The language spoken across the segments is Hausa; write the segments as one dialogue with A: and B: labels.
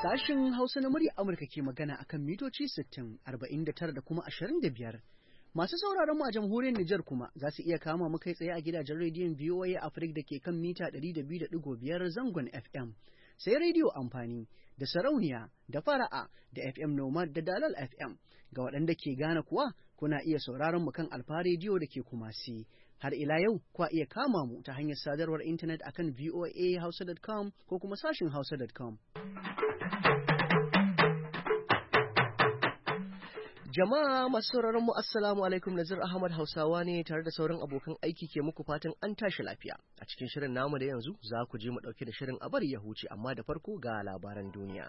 A: Sashin Hausa na murya Amurka ke magana akan mitoci 60, 49 da kuma 25. Masu sauraron mu a jamhuriyar Nijar kuma za su iya kama mu kai tsaye a gidajen rediyon VOA Africa da ke kan mita 102.5 zangon FM. Sai rediyo amfani da sarauniya da fara'a da FM Nomad da Dalal FM. Ga waɗanda ke Ghana kuwa kuna iya sauraron mu kan Alfa rediyo da ke Kumasi. Har ila yau kwa iya kama mu ta hanyar sadarwar intanet akan voahausa.com ko kuma sashin hausa.com. Jama'a masu sauraron mu assalamu alaikum, Nazir Ahmad Hausawa ne tare da sauran abokan aiki ke muku fatan an tashi lafiya. A cikin shirin namu da yanzu za ku je mu dauke da shirin a bari ya huce, amma da farko ga labaran duniya.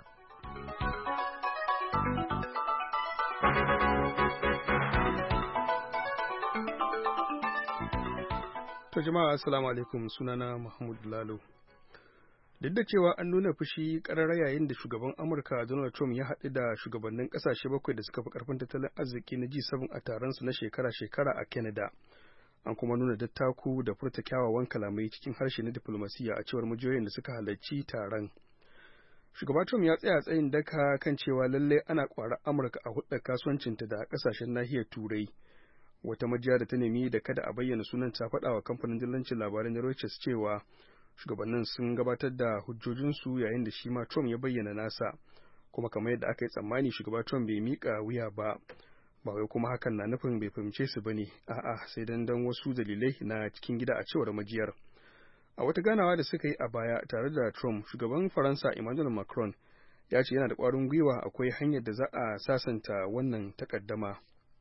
B: To jama'a assalamu alaikum, sunana Mahmud Lalo. Duk da cewa an nuna fushi ƙarara yayin da shugaban Amurka Donald Trump ya haɗu da shugabannin ƙasashe bakwai da suka fi ƙarfin tattalin arziki na G7 a taron su na shekara-shekara a Canada. An kuma nuna dattaku da furta kyawawan kalamai cikin harshe na diflomasiyya a cewar majiyoyin da suka halarci taron. Shugaba Trump ya tsaya tsayin daka kan cewa lallai ana ƙwarar Amurka a hudar kasuwancinta da ƙasashen nahiyar Turai. Wata majiya da ta nemi da kada a bayyana sunan ta faɗa wa kamfanin dillancin labarai na Reuters cewa shugabannin sun gabatar da hujjojinsu yayin da shi ma Trump ya bayyana nasa, kuma kamar yadda aka yi tsammani shugaba Trump bai miƙa wuya ba wai kuma hakan na nufin bai fahimce su bane, a'a sai dan wasu dalilai na cikin gida a cewar majiyar. A wata ganawa da suka yi a baya tare da Trump, shugaban Faransa Emmanuel Macron ya ce yana da ƙwarin gwiwa akwai hanyar da za a sasanta wannan takaddama.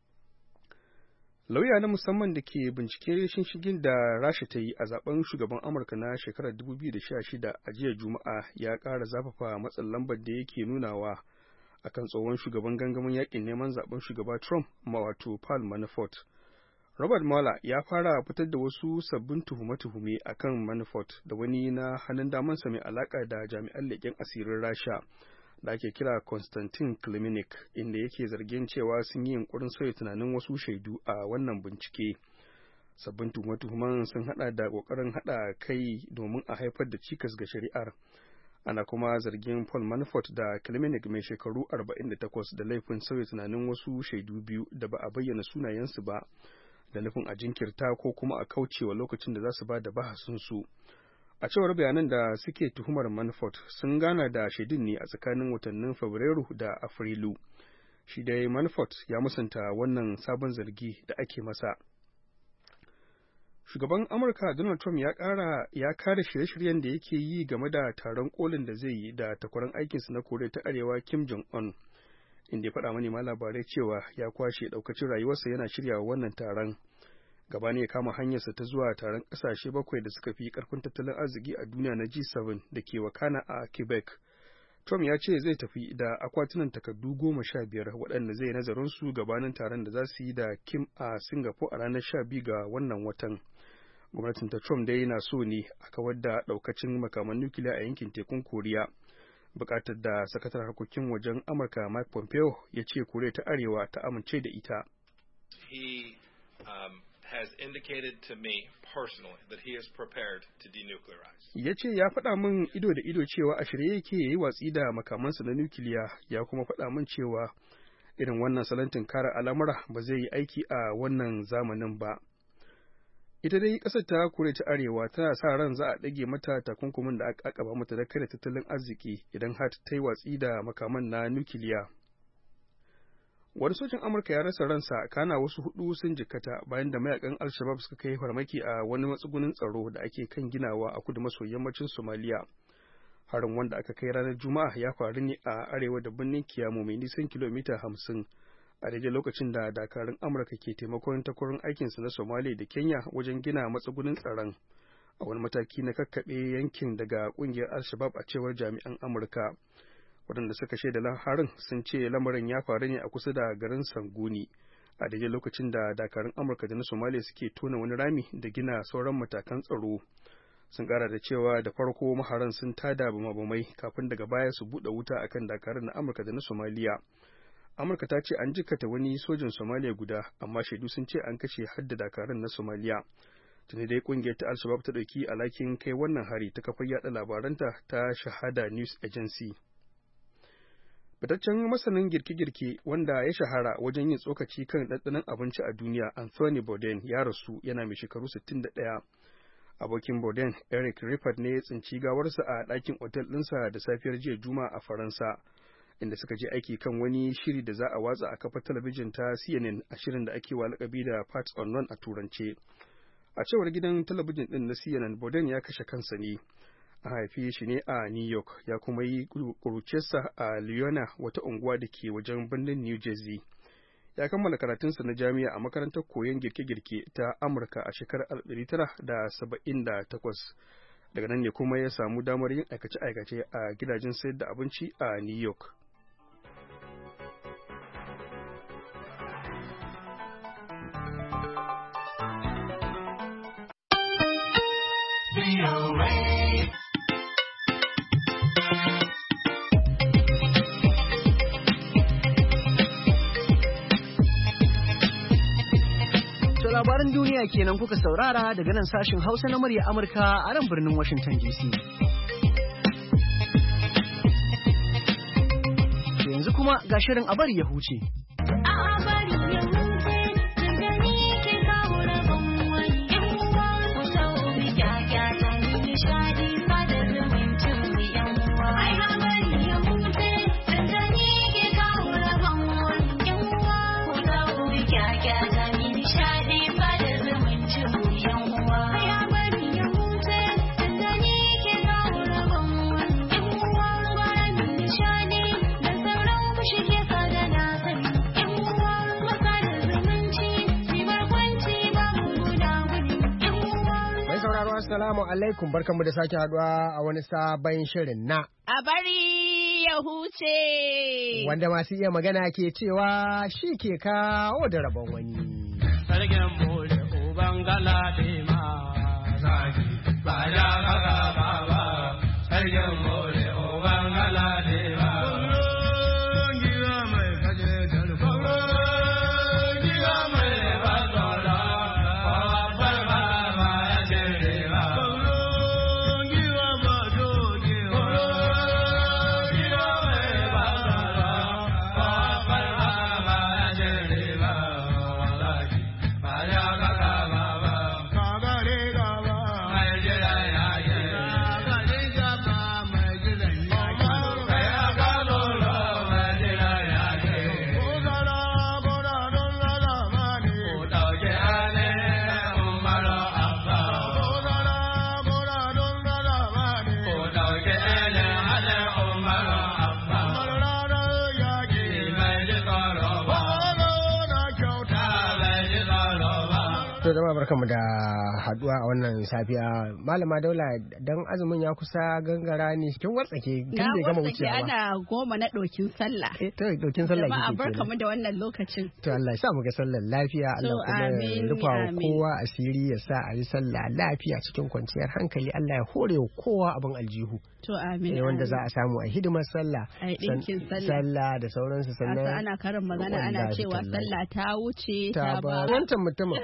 B: Lauya na musamman da ke bincike shinshigin da Rasha ta yi a zaben shugaban Amurka na shekarar 2016 a jiya Juma'a ya ƙara zafafa matsin lambar da yake nunawa akan tsohon shugaban gangamin yakin neman zaben shugaba Trump, wato Paul Manafort. Robert Mueller ya fara fitar da wasu sabbin tuhume-tuhume akan Manafort da wani na hannun damansa mai alaka da jami'an leƙen asirin Rasha da ake kira Konstantin Klimenik, inda yake zargin cewa sun yi yunkurin sauya tunanin wasu shaidu a wannan bincike. Sabbin tuhume-tuhumen sun hada da kokarin hada kai domin a haifar da cikas ga shari'ar. Ana kuma zargin Paul Manafort da Klimenik mai shekaru 48 da laifin sauya tunanin wasu shaidu biyu da ba a bayyana sunayensu ba, da nufin a jinkirta ko kuma a kaucewa lokacin da za su ba da bahasinsu. A cewar bayanan da suke tuhumar Manafort sun gana da shaidun ne a tsakanin watannin Fabrairu da Afrilu. Shi dai Manafort ya musanta wannan sabon zargi da ake masa. Shugaban Amurka Donald Trump ya kare shirye-shiryen da yake yi game da taron kolin da zai yi da takwaran aikinsa na Koriya ta Arewa Kim Jong-un, inda ya faɗa manema labarai cewa ya kwashe ɗaukacin rayuwarsa yana shirya wannan taron. Gabani ya kama hanyarsa ta zuwa taron ƙasashe bakwai da suka fi ƙarfin tattalin arziki a duniya na G7 da ke wakana a Quebec. Trump ya ce zai tafi da akwatunan takardu 15 waɗanda zai nazarin su gabanin taron da za su yi da Kim a Singapore a ranar 12 ga wannan watan. Gwamnatin ta Trump dai na so ne a kawar da ɗaukacin makaman nukiliya a yankin tekun Koriya. Bukatar da sakatar harkokin wajen Amurka Mike Pompeo ya ce Koriya ta Arewa ta amince da ita.
C: Has indicated to me personally that he is prepared to denuclearize.
B: Ya ce ya faɗa min ido da ido cewa a shirye yake yayi watsi da makamansa na nukiliya, ya kuma faɗa min cewa irin wannan salon tunkarar al'amura ba zai yi aiki a wannan zamanin ba. Ita dai ƙasar ta Koriya ta Arewa tana sa ran za a ɗage mata takunkumin da aka ba mata da kare tattalin arziki idan har ta yi watsi da makaman na nukiliya. Wani sojin Amurka ya rasa ransa, kana wasu 4 sun jikkata bayan da mayakan Al-Shabaab suka kai farmaki a wani matsugunin tsaro da ake kan ginawa a kudu maso yammacin Somalia. Harin wanda aka kai ranar Juma'a ya faru ne a arewa da birnin Kiyamo mai nisan kilomita 50 a daidai lokacin da dakarun Amurka ke taimakon takwarorin aikinsu na Somalia da Kenya wajen gina matsugunin tsaron, a wani mataki na kakkaɓe yankin daga ƙungiyar Al-Shabaab a cewar jami'an Amurka. Waɗanda suka shaida harin sun ce lamarin ya faru ne a kusa da garin Sanguni a daidai lokacin da dakarun Amurka da na Somalia suke tona wani rami da gina sauran matakan tsaro. Sun ƙara da cewa da farko maharan sun tada bama-bamai kafin daga baya su buɗe wuta akan dakarun na Amurka da na Somalia. Amurka ta ce an jikkata wani sojin Somalia guda, amma shaidu sun ce an kashe hadda dakarun na Somalia. Tuni dai kungiyar ta Al-Shabaab ta ɗauki alhakin kai wannan hari ta kafar yaɗa labaranta ta Shahada News Agency. Fitaccen masanin girke-girke wanda ya shahara wajen yin tsokaci kan ɗanɗanon abinci a duniya, Anthony Bourdain ya rasu yana mai shekaru 61. Abokin Bourdain, Eric Rippert, ne ya tsinci gawarsa a ɗakin otel ɗinsa da safiyar jiya Juma'a a Faransa, inda suka je aiki kan wani shiri da za a watsa a kafar talabijin ta CNN, a shirin da ake wa lakabi da Parts Unknown a turance. A cewar gidan talabijin ɗin na CNN, Bourdain ya kashe kansa ne. An haife shi ne a New York, ya kuma yi ƙuruciyarsa a Leona, wata unguwa da ke wajen birnin New Jersey. Ya kammala karatunsa na jami'a a makarantar koyon girke-girke ta Amurka a shekarar 1978. Daga nan ne kuma ya samu damar yin aikace-aikace a gidajen sayar da abinci a New York.
A: Labaran duniya kenan kuka saurara daga nan sashin Hausa na murya Amurka a nan birnin Washington DC. Yanzu kuma ga shirin a bari ya huce.
D: Assalamu alaikum, barkanmu da sake haduwa a wani sabon shirin na
E: A bari ya huce.
D: Wanda masu iya magana ke cewa shi ke kawo da rabon wani.
F: Sarkin mole uban galade ma zagi ba ya kaga ba. Sarkin mole uban galade ma. Gira mai kaje dalfa. Gira mai bazola.
D: To jama'a barkanmu da haduwa a wannan safiya. Malama Daula, dan azumin ya kusa gangara ne kin watsake kin bai gama wucewa ba.
E: Ana goma na dokin sallah.
D: To dokin sallah kike.
E: Jama'a barkanmu da wannan lokacin.
D: To Allah ya sa mu ga sallar lafiya, Allah kuma ya rufa kowa asiri, ya sa a yi sallah lafiya cikin kwanciyar hankali, Allah ya hore kowa abin aljihu.
E: To amin.
D: Wanda za a samu a hidimar sallah.
E: A dinkin
D: sallah da sauransu sannan.
E: Ana karin magana ana cewa sallah ta wuce ta ba.
D: Wancan mutumin.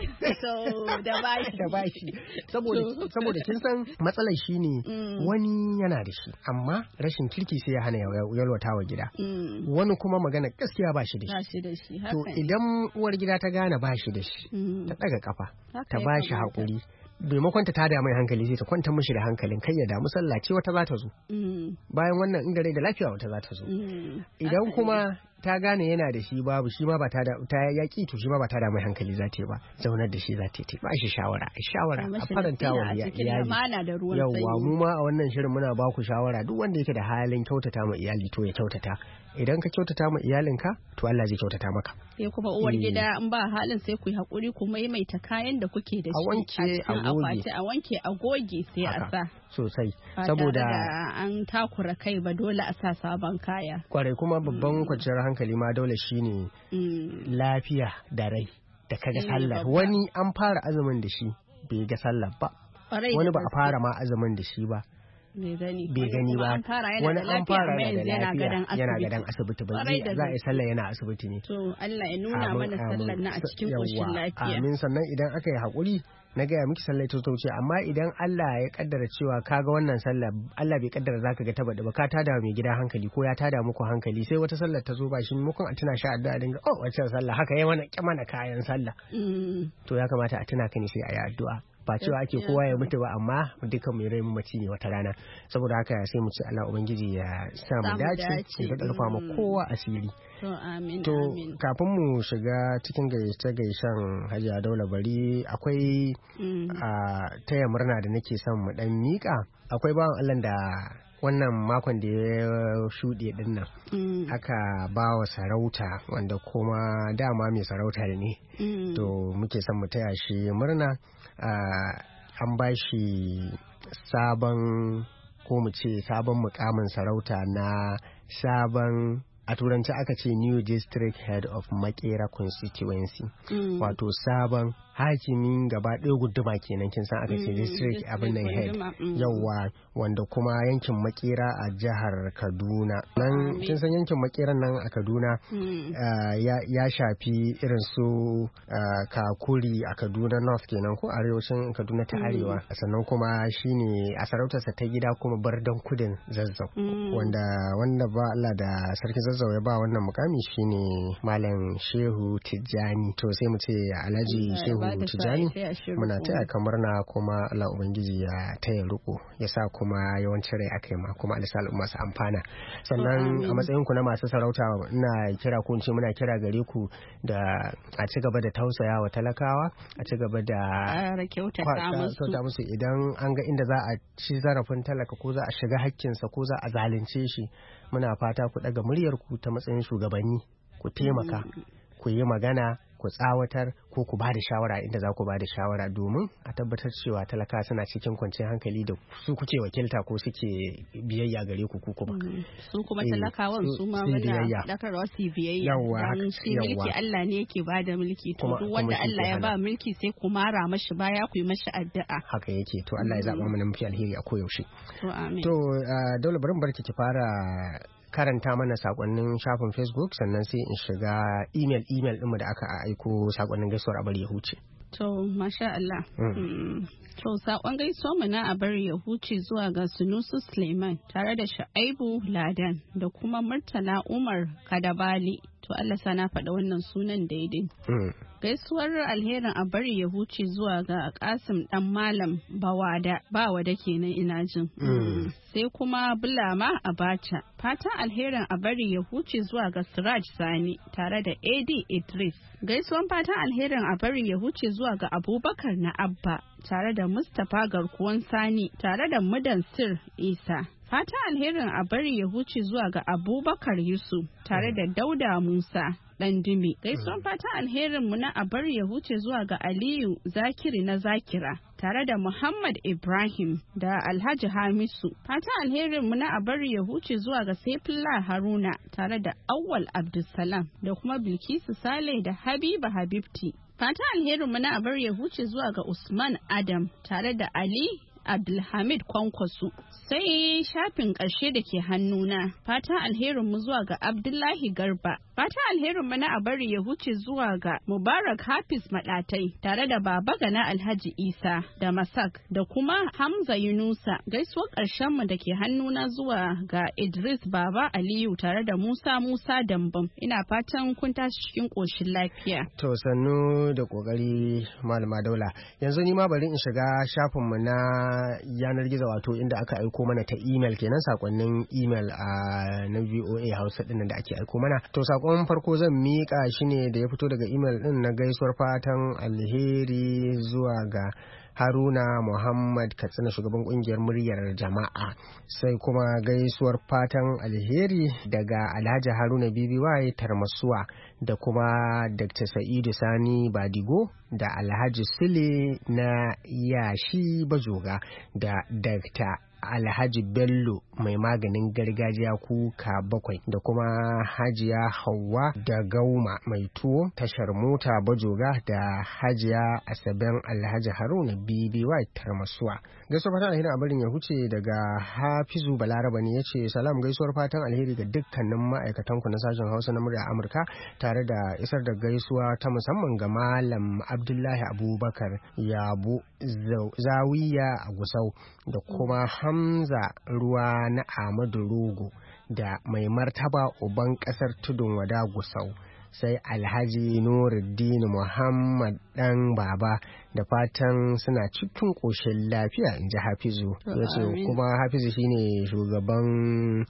E: Da bashi.
D: Saboda kin san matsalar shi ne wani yana da shi amma rashin kirki sai ya hana yalwata wa gida. Wani kuma magana gaskiya ba shi da shi. To idan uwar gida ta gane ba shi da shi ta daga kafa ta ba shi haƙuri. Maimakon ta tada mai hankali sai ta kwanta mishi da hankalin kai ya damu sallah ce wata za ta zo. Bayan wannan inda rai da lafiya wata za ta zo. Idan kuma ta gane yana da shi babu shi ma ba ta yaki to shi ma ba ta da mai hankali za ta yi ba, zaunar da shi za ta yi ba shi shawara a faranta wa iyali. Yawwa mu ma a wannan shirin muna ba ku shawara, duk wanda yake da halin kyautata ma iyali to ya kyautata. Idan ka kyautata ma iyalinka to Allah zai kyautata maka.
E: Sai kuma uwar gida in ba halin sai ku yi hakuri ku maimaita kayan da kuke da shi a wanke a goge sai a sa
D: sosai, saboda
E: an takura kai ba dole a sa sabon kaya.
D: Kwarai, kuma babban kwanciyar hankali ma dole shine lafiya da rai da kaga sallah. Wani an fara azumin da shi bai ga sallah ba, wani ba a fara ma azumin da shi ba bai gani ba, wani an fara da lafiya yana gadan asibiti ba za a yi sallah yana asibiti ne.
E: To Allah ya nuna mana sallar na a cikin koshin lafiya.
D: Amin. Sannan idan aka yi haƙuri na gaya miki sallah ta wuce, amma idan Allah ya kaddara cewa kaga wannan sallah Allah bai kaddara zaka ga ta baɗi ba, ka tada mai gida hankali ko ya tada muku hankali, sai wata sallar ta zo ba shi mukun a tuna shi addu'a dinga wacce sallah haka yayi mana kayan sallah to ya kamata a tuna ka ne sai a yi addu'a. Ba cewa ake kowa ya mutu ba, amma dukkan mai rai mamaci ne wata rana, saboda haka sai mu ci Allah ubangiji ya sa mu dace ya karfa mu kowa asiri. To kafin mu shiga cikin gaishe-gaishen Hajiya Daula bari akwai taya murna da nake son mu dan mika. Akwai bawan Allah da wannan makon da ya shuɗe din nan aka ba wa sarauta, wanda kuma dama mai sarauta ne, to muke son mu taya shi murna. An ba shi sabon ko mu ce sabon mukamin sarauta na sabon, a turanci aka ce new district head of Makera constituency, wato sabon hakimin gaba ɗaya guduma kenan, kin san aka ce district abin nan head yawa, wanda kuma yankin Makera a jihar Kaduna nan. Kin san yankin Makeran nan a Kaduna ya shafi irin su Kakuri a Kaduna North kenan ko arewacin Kaduna ta arewa, sannan kuma shine a sarautarsa ta gida kuma Bardan Kudin Zazzau, wanda ba Allah da sarki Zazzau ya ba wannan mukami shine Malam Shehu Tijjani. To sai mu ce Alhaji Shehu Tijjani muna taya ka murna, kuma Allah ubangiji ya taya riko, ya sa kuma yawancin rai akai ma, kuma alisa al'umma su amfana. Sannan a matsayin ku na masu sarauta ina kira ku, muna kira gare ku da a ci gaba da tausaya wa talakawa, a ci gaba da kyauta musu idan an ga inda za a ci zarafin talaka ko za a shiga hakkinsa ko za a zalunce shi. Muna fata ku daga muryar ku ta matsayin shugabanni, ku taimaka, ku yi magana, ku tsawatar ko ku ba da shawara inda za ku ba da shawara, domin a tabbatar cewa talaka suna cikin kwanciyar hankali da su kuke wakilta ko suke biyayya gare ku kuma
E: su kuma talakawan su ma muna dakarwa su biyayya. Dan shi mulki Allah ne yake ba da mulki, to duk wanda Allah ya ba mulki sai ku mara mashi baya, ku yi mashi addu'a.
D: Haka yake, to Allah ya zaba mana mafi alheri a koyaushe.
E: To amin.
D: To dole bari barki ki fara karanta mana sakonnin shafin Facebook, sannan sai in shiga email ɗinmu da aka aiko sakonnin gaisuwar a bari ya huce.
E: To masha Allah. To sakon gaisuwar mu na a bari ya huce zuwa ga Sunusu Suleiman tare da Sha'aibu Ladan da kuma Murtala Umar Kadabali. To Allah sana faɗa wannan sunan daidai. Gaisuwar alherin a bari ya huce zuwa ga Kasim dan Malam Bawada kenan ina jin. Sai kuma Bulama Abacha. Fatan alherin a bari ya huce zuwa ga Siraj Sani tare da AD Idris. Gaisuwan fatan alherin a bari ya huce zuwa ga Abubakar na Abba tare da Mustapha Garkuwan Sani tare da Mudansir Isa. Fatan alherin a bari ya huce zuwa ga Abubakar Yusuf tare da Dauda Musa Dandimi. Gaisuwan fatan alherin mu na a bari ya huce zuwa ga Aliyu Zakiri na Zakira tare da Muhammad Ibrahim da Alhaji Hamisu. Fatan alherin mu na a bari ya huce zuwa ga Saifullah Haruna tare da Awwal Abdulsalam da kuma Bilkisu Saleh da Habiba Habibti. Fatan alherin mu na a bari ya huce zuwa ga Usman Adam tare da Ali Abdulhamid Kwankwaso. Sai shafin ƙarshe da ke hannuna, fatan alherin mu zuwa ga Abdullahi Garba. Fatan alherin mu na a bari ya huce zuwa ga Mubarak Hafiz Madatai tare da Baba Gana Alhaji Isa da Masak da kuma Hamza Yunusa. Gaisuwar ƙarshen mu da ke hannuna zuwa ga Idris Baba Aliyu tare da Musa Dambam. Ina fatan kun tashi cikin ƙoshin lafiya.
D: To sannu da ƙoƙari Malama Daula. Yanzu ni ma bari in shiga shafin mu na yanar gizo, wato inda aka aiko mana ta email kenan, sakonnin email na VOA Hausa din da ake aiko mana. To sakon farko zan mika shi ne da ya fito daga email din na gaisuwar fatan alheri zuwa ga Haruna Muhammad Katsina, shugaban kungiyar muryar jama'a. Sai kuma gaisuwar fatan alheri daga Alhaji Haruna BBY Tarmasuwa da kuma Dr. Sa'idu Sani Badigo da Alhaji Sule na Yashi Bajoga da Dr. Alhaji Bello mai maganin gargajiya kuka 7 da kuma Hajiya Hauwa da Gauma mai tuwo tashar mota Bajoga da Hajiya Asaben Alhaji Haruna BBY Tarmasuwa. Gaisuwar fatan alheri a barin ya huce daga Hafizu Balaraba ne yace salam, gaisuwar fatan alheri ga dukkanin ma'aikatan ku na sashen Hausa na murya Amurka tare da isar da gaisuwa ta musamman ga Malam Abdullahi Abubakar Yabo Zawiya a Gusau da kuma Hamza Ruwa na Ahmadu Rogo da mai martaba uban kasar Tudun Wada Gusau, sai Alhaji Nuruddin Muhammad dan Baba da fatan suna cikin koshin lafiya, in ji Hafizu. Yace kuma Hafizu shine shugaban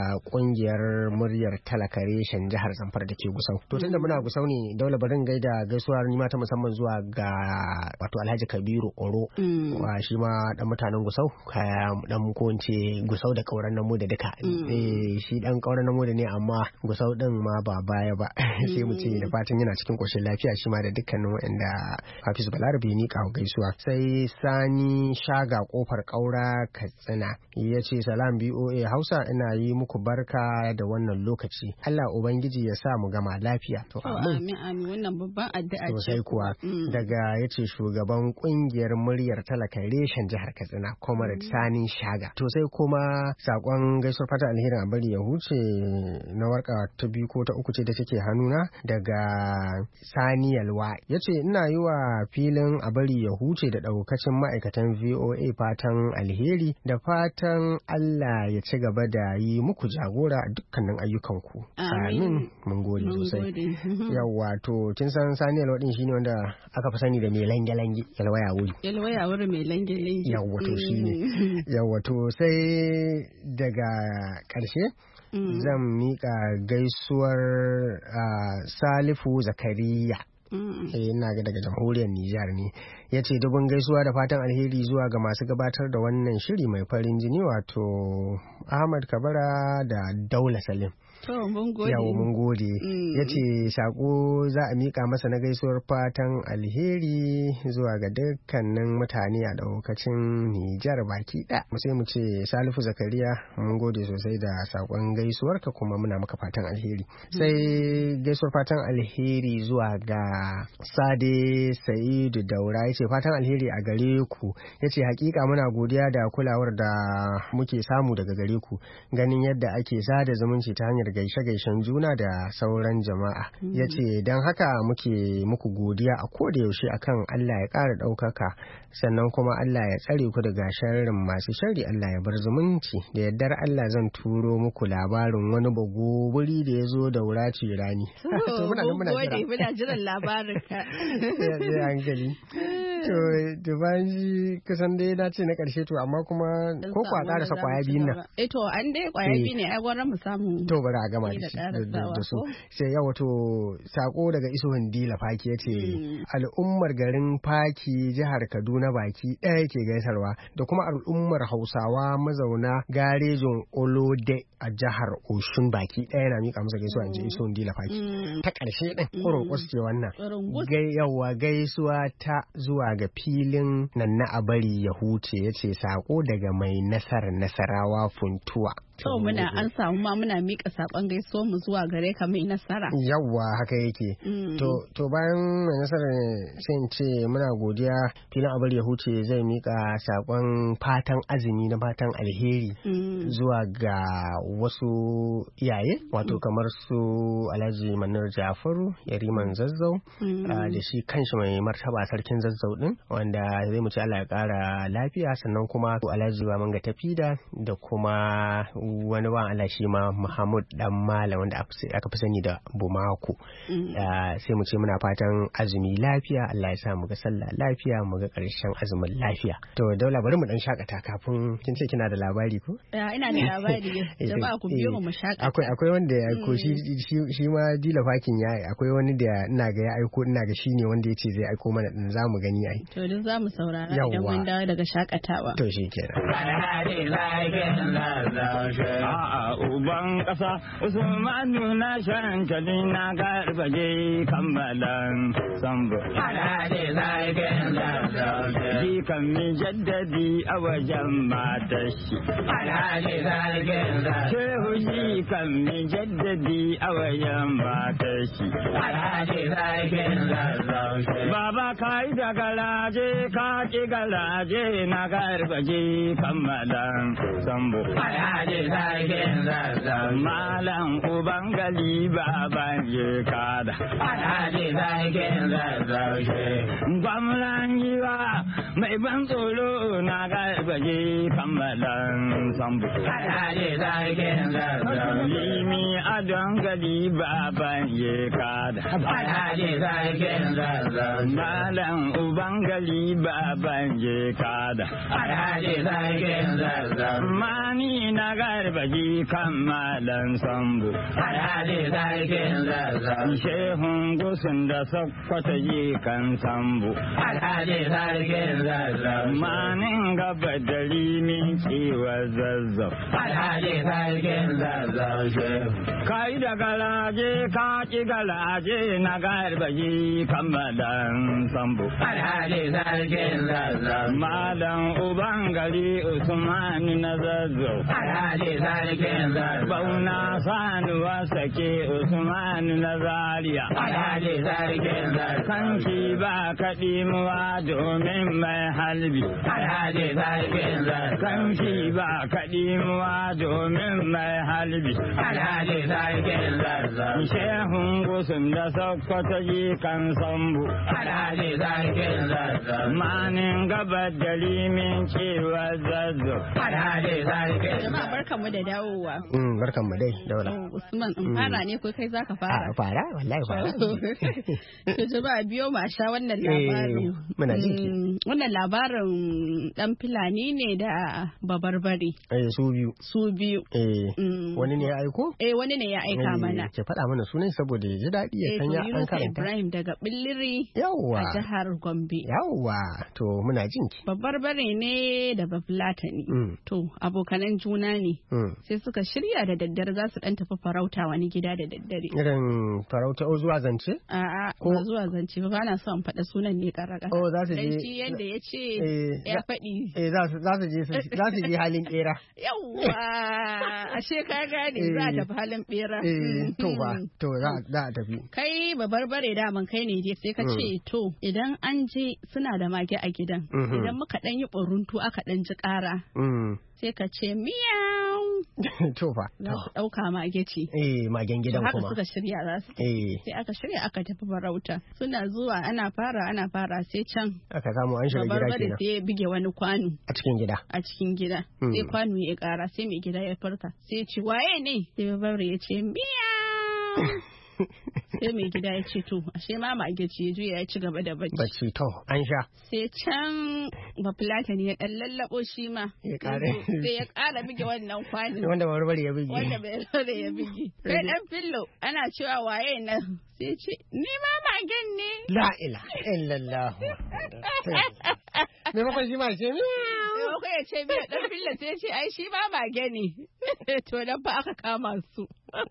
D: kungiyar muryar talaka reshen jihar Zamfara da ke Gusau. To tunda muna Gusau ne, dole barin gaida gaisuwar nima ta musamman zuwa ga wato Alhaji Kabiru Oro, wa shi ma dan mutanen Gusau, kaya dan ko ince Gusau da kauran namu da duka. Shi dan kauran namu da ne, amma Gusau din ma ba baya ba. Sai mu ce da fatan yana cikin koshin lafiya shi ma da dukkanin waɗanda Hafizu Balarabe ni kawo gaisuwa. Sai Sani Shaga kofar Kaura Katsina yace salam BOA Hausa, ina yi muku barka da wannan lokaci. Allah ubangiji ya sa mu gama lafiya. To
E: amin amin, wannan babban addu'a ce.
D: Sosai kuwa. Daga yace shugaban kungiyar muryar talaka reshen jihar Katsina Comrade Sani Shaga. To sai kuma sakon gaisuwar fata alherin a bari ya huce na warka ta 2 ko ta 3 ce da take hannuna daga Sani Yalwa yace ina yi wa filin a bari ya huce da daukacin ma'aikatan VOA fatan alheri da fatan Allah ya ci gaba da yi muku jagora a dukkanin ayyukanku. Amin. Mun gode sosai. Yawwa to kin san Sani Yalwa din shine wanda aka fi sani da mai lange-lange, Yalwaya wuri. Yalwaya
E: wuri mai lange-lange.
D: Yawwa to shine. Yawwa to sai daga ƙarshe zan mika gaisuwar Salifu Zakariya. Ina ga daga jamhuriyar Nijar ne. Ya ce dubun gaisuwa da fatan alheri zuwa ga masu gabatar da wannan shiri mai farin jini, wato Ahmad Kabara da Daula Salim.
E: To mun gode.
D: Yawo mun gode. Ya ce sako za a mika masa na gaisuwar fatan alheri zuwa ga dukkanin mutane a daukacin Nijar baki ɗaya. Sai mu ce Salifu Zakariya mun gode sosai da sakon gaisuwarka, kuma muna maka fatan alheri. Sai gaisuwar fatan alheri zuwa ga Sade Sa'idu Daura, ya ce fatan alheri a gare ku. Ya ce hakika muna godiya da kulawar da muke samu daga gare ku, ganin yadda ake sada zumunci ta hanyar gaishe-gaishen juna da sauran jama'a. Ya ce don haka muke muku godiya a koda yaushe akan Allah ya ƙara ɗaukaka, sannan kuma Allah ya tsare ku daga sharrin masu shari. Allah ya bar zumunci. Da yardar Allah zan turo muku labarin wani bagoburi da ya zo Daura ce rani.
E: Muna jiran labarin ka.
D: Sai hankali. To bayan shi kusan dai na ce na ƙarshe, to amma kuma ko kwa ƙarasa kwaya biyun nan.
E: To an dai kwaya biyu ne, ai gwara mu samu.
D: To bari a gama da su. Sai yawa to sako daga Isuhun Dila Faki ya ce al'ummar garin Faki jihar Kaduna baki ɗaya ke gaisarwa, da kuma al'ummar Hausawa mazauna garejin Olode a jihar Oshun baki ɗaya na miƙa masa gaisuwa, in ji Isuhun Dila Faki. Ta ƙarshe ɗin ƙurƙus ce wannan. Yawa gaisuwa ta zuwa ga filin nan na a bari ya huce, ya ce sako daga mai Nasarawa Funtuwa.
E: To muna an samu ma muna mika sakon gaisuwar mu zuwa gare ka mai nasara.
D: Yawwa haka yake. To bayan mai nasara sai in ce muna godiya, filin abar ya huce zai mika sakon fatan azumi na fatan alheri zuwa ga wasu iyaye, wato kamar su Alhaji Manar Jafaru Yariman Zazzau, da shi kanshi mai martaba sarkin Zazzau din, wanda zai mu ce Allah ya kara lafiya, sannan kuma Alhaji Bamanga Tafida da kuma wani ba Allah shi ma Muhammad dan Malam wanda aka fi sani da Bumako. Sai mu ce muna fatan azumi lafiya, Allah ya sa mu ga sallah lafiya, mu ga karshen azumin lafiya. To Daula bari mu dan shakata kafin, kin ce kina da labari ko?
E: Ina da labari. Jama'a ku biyo mu shakata.
D: Akwai wanda ya aiko shi ma Dila Fakin ya akwai wani da ina ga ya aiko, ina ga shine wanda yace zai aiko mana din, zamu gani ai.
E: To duk zamu saurara idan mun dawo daga shakatawa.
D: To shikenan.
G: A'a uban ƙasa Usmanu na shankali na garbaje kammalan sambo. Ji kan mi jaddadi a wajen matar shi. Shehu ji kan mi jaddadi a wajen matar shi. Baba ka yi da galaje ka ki galaje na garbaje kammalan sambo. Malam uban gali baban je kada. Gwamnan yiwa mai ban tsoro na garbaje kammalan sambo. Limi adon gali baban je kada. Malam uban gali baban je kada. Mani na garbaji kammalan sambo. Shehun gusun da sakkwata ji kan sambo. Manin gaba da limin kiwa zazzau. Kai da galaje ka ki galaje na garbaji kammalan sambo. Malam uban gari Usman na zazzau. Bauna sanuwa sake Usman na Zaria. Kanki ba kaɗimuwa domin mai halbi. Kanki ba kaɗimuwa domin mai halbi. Shehun gusun da Sokoto ji kan sambu. Manin gaba da limin cewa zazzau.
E: Jama'a barkanmu da dawowa.
D: Barkanmu dai daula.
E: Usman in fara ne ko kai zaka fara?
D: Fara wallahi fara.
E: To jama'a biyo ma sha wannan labarin.
D: Muna jinki.
E: Wannan labarin dan Fulani ne da babarbare. Su biyu.
D: Wani ne ya aiko?
E: Wani ne ya aika mana.
D: Ke faɗa mana sunan saboda ya ji daɗi ya san ya an karanta.
E: Ibrahim daga Billiri.
D: Yawwa.
E: A jihar Gombe.
D: Yawwa. To muna jinki.
E: Babarbare ne da Bafulatani. To abokanan juna ne. Sai suka shirya da daddare za su dan tafi farauta wani gida da daddare.
D: Irin farauta zuwa zance?
E: A'a, ko zuwa zance ba na son faɗa sunan ne karaka.
D: Za su je.
E: Dan shi yanda ya ce ya faɗi.
D: Za su je halin bera.
E: Yawwa, ashe ka gane za a tafi halin bera.
D: To za a tafi.
E: Kai babarbare daman kai ne dai sai ka ce to idan an je suna da mage a gidan. Idan muka dan yi ɓuruntu aka dan ji ƙara. Sai ka ce miyau.
D: To fa.
E: Za su ɗauka mage ce.
D: Magen gidan kuma.
E: Haka suka shirya za su. Sai aka shirya aka tafi farauta. Suna zuwa ana fara sai can.
D: Aka samu an shiga gida kenan.
E: Sai ya bige wani kwano.
D: A cikin gida.
E: A cikin gida. Sai kwano ya ƙara sai mai gida ya farka. Sai ya ce waye ne? Sai babbare ya ce miyau. Sai mai gida ya ce to ashe ma mage ce ya juya ya ci gaba da bacci
D: to an sha
E: sai can Bafulatani ya dan lallabo shi ma sai ya ƙara bige wannan kwano
D: wanda barbare ya bige
E: kai dan fillo ana cewa waye nan sai ce ni ma magen ne
D: la ilaha illallah me maka shi ma ce
E: ko ya ce biya dan fillo sai ce ai shi ma mage ne to dan fa aka kama su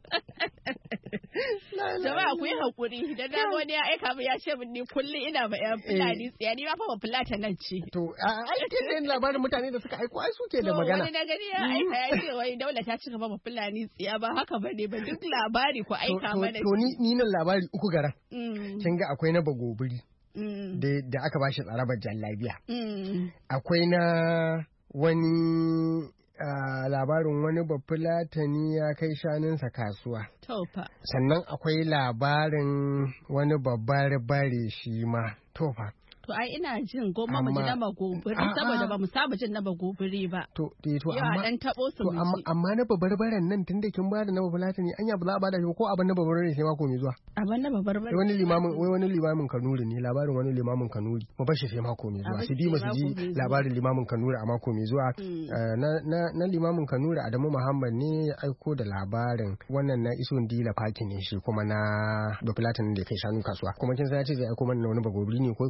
E: jama'a ku yi hakuri da na wani ya aika mu ya ce min ni kullum ina ma yan Fulani tsiya ni ma fa Fulata nan ce
D: to ai kin labarin mutane da suka aiko ai suke da magana
E: wani na gani ya aika ya ce wai daula ta ci gaba ma Fulani tsiya ba haka bane ba duk labari ku aika mana
D: to ni nan labari uku garan kin ga akwai na bagobiri da aka bashi tsarabar jallabiya akwai na wani labarin wani Bafulatani ya kai shanunsa kasuwa. Sannan akwai labarin wani babbar bare shi ma. Tofa.
E: To ai ina jin goma mu ji na magobiri saboda ba mu saba jin na magobiri ba.
D: To
E: amma dan tabo su
D: amma na babarbaren nan tunda kin ba da na Bafulatani anya ba za a bada shi ko abin na babarbaren sai mako mai zuwa.
E: Abin na babarbaren.
D: Wani limamin Kanuri ne labarin wani limamin Kanuri. Mu bar shi sai mako mai zuwa. Su bi mu ji labarin limamin Kanuri a mako mai zuwa. Na limamin Kanuri Adamu Muhammad ne ya aiko da labarin wannan na Iso Dila Faki ne shi kuma na Bafulatani da kai shanu kasuwa. Kuma kin san ya ce zai aiko mana wani bagobiri ne ko fa katsini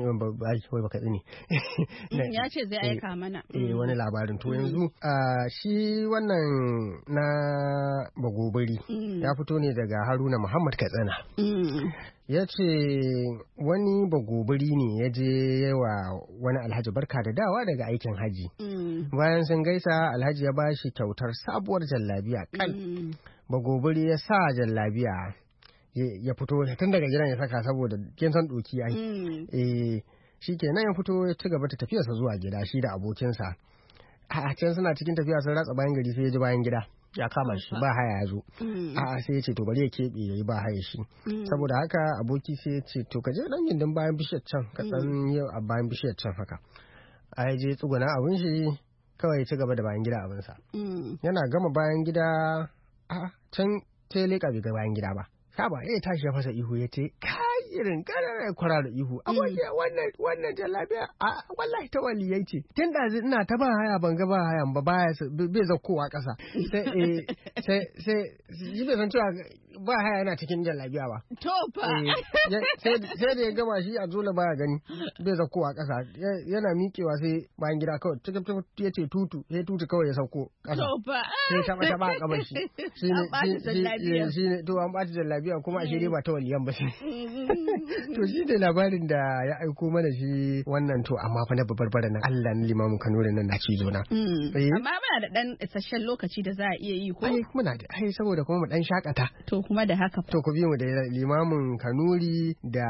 D: wai baka tsini
E: ya ce zai aika mana
D: wani labarin to yanzu shi wannan na bagobiri ya fito ne daga Haruna Muhammad Katsina ya ce wani bagobiri ne ya je wa wani alhaji barka da dawa daga aikin haji bayan sun gaisa alhaji ya ba shi kyautar sabuwar jallabiya kan bagobiri ya sa jallabiya ya fito tun daga gidan ya saka saboda kin san doki ai shi kenan ya fito ya ci gaba da tafiyarsa zuwa gida shi da abokinsa a can suna cikin tafiya sun ratsa bayan gari sai ya ji bayan gida ya kama shi ba haya ya zo sai ya ce to bari ya keɓe ya yi ba haya shi saboda haka aboki sai ya ce to ka je dan gindin bayan bishiyar can ka dan yau a bayan bishiyar can haka a je tsuguna abin shi kawai ya ci gaba da bayan gida abinsa yana gama bayan gida can sai leƙa bai ga bayan gida ba saba ya tashi ya fasa ihu ya ce kai irin karar kwara da ihu abokiya wannan jallabiya wallahi ta waliyai ce tun da ina ta ba haya ban ga ba hayan ba bai zakkowa ƙasa sai yi bai san cewa ba haya yana cikin jallabiya ba
E: to fa
D: sai da ya gama shi a zola baya gani bai zakkowa ƙasa yana miƙewa sai bayan gida kawai cikin ya ce tutu kawai ya sauko ƙasa sai taba a kabar shi shi ne to an ɓata jallabiya kuma a shirye ba ta waliyan ba shi to shi ne labarin da ya aiko mana shi wannan to amma fa na babbar nan Allah na limamin Kanuri nan na cizo na
E: amma muna da dan isasshen lokaci da za a iya yi ko
D: muna da saboda kuma mu dan shakata
E: to kuma da haka
D: to ku bi mu da limamin Kanuri da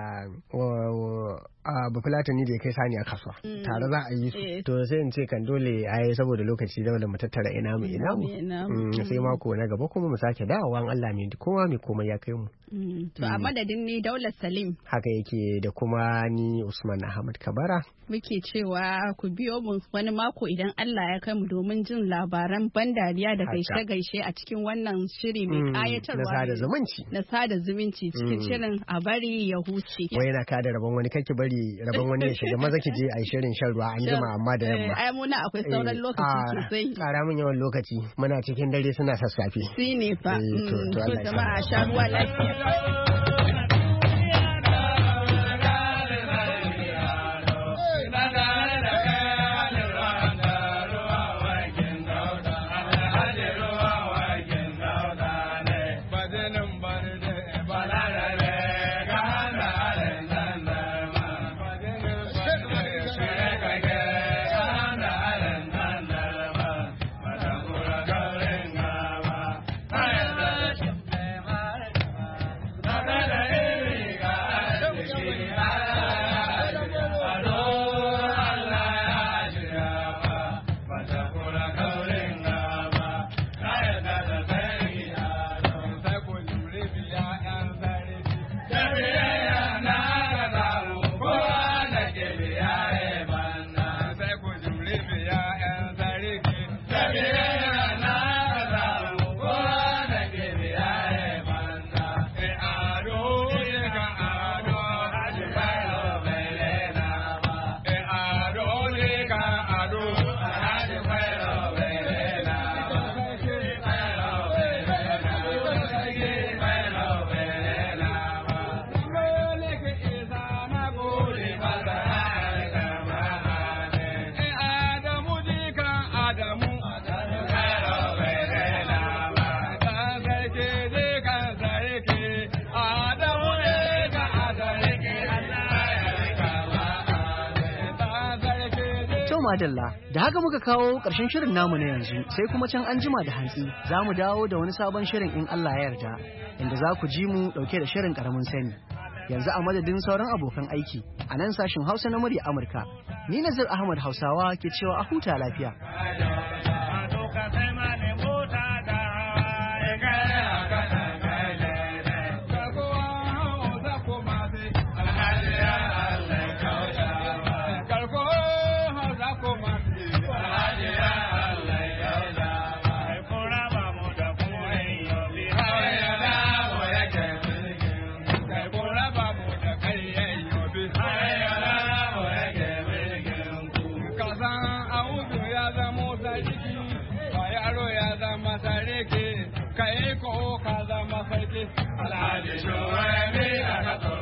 D: Bafulatani da ya kai sani a kasuwa tare za a yi su to sai in ce kan dole saboda lokaci da mu tattara ina mu sai mako na gaba kuma mu sake dawowa Allah mai kowa mai komai ya kai mu
E: to a madadin ni Daular Salim
D: haka yake da kuma ni Usman Ahmad Kabara
E: muke cewa ku biyo mu wani mako idan Allah ya kai mu domin jin labaran ban dariya da gaishe a cikin wannan shiri mai kayatarwa
D: na sada zumunci
E: cikin shirin a bari ya huce
D: wai na kada rabon wani kake bari rabon wani ya shiga maza ki je a shirin shan ruwa an jima amma da yamma
E: ai muna akwai sauran lokaci sosai
D: kara mun yawan lokaci muna cikin dare suna sassafe
E: shi ne fa to jama'a sha ruwa lafiya
A: madalla da haka muka kawo ƙarshen shirin namu na yanzu sai kuma can an jima da hantsi za mu dawo da wani sabon shirin in Allah ya yarda inda za ku ji mu ɗauke da shirin ƙaramin sani yanzu a madadin sauran abokan aiki a nan sashin Hausa na murya Amurka ni Nazir Ahmad Hausawa ke cewa a huta lafiya
F: Alhaji Shuwaimi a